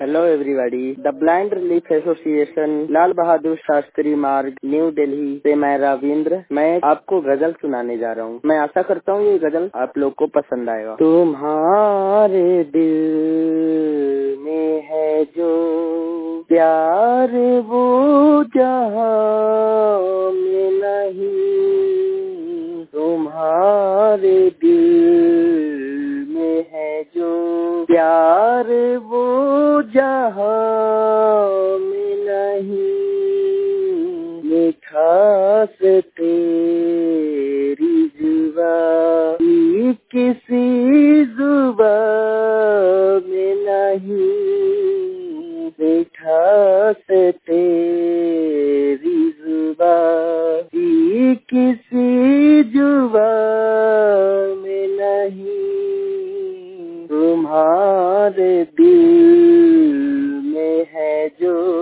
Hello everybody. The blind relief association, Lal Bahadur Shastri Marg, New Delhi से मैं रविंद्र। मैं आपको गजल सुनाने जा रहा हूँ। मैं आशा करता हूँ ये गजल आप लोग को पसंद आएगा। तुम्हारे दिल में है जो प्यार वो जहाँ में नहीं, तुम्हारे दिल में है जो प्यार वो जहाँ में नहीं, मिठास तेरी जुबानी किसी जुबान में नहीं, मिठास तेरी जुबानी किसी जुबान में नहीं, तुम्हारे दिल में है जो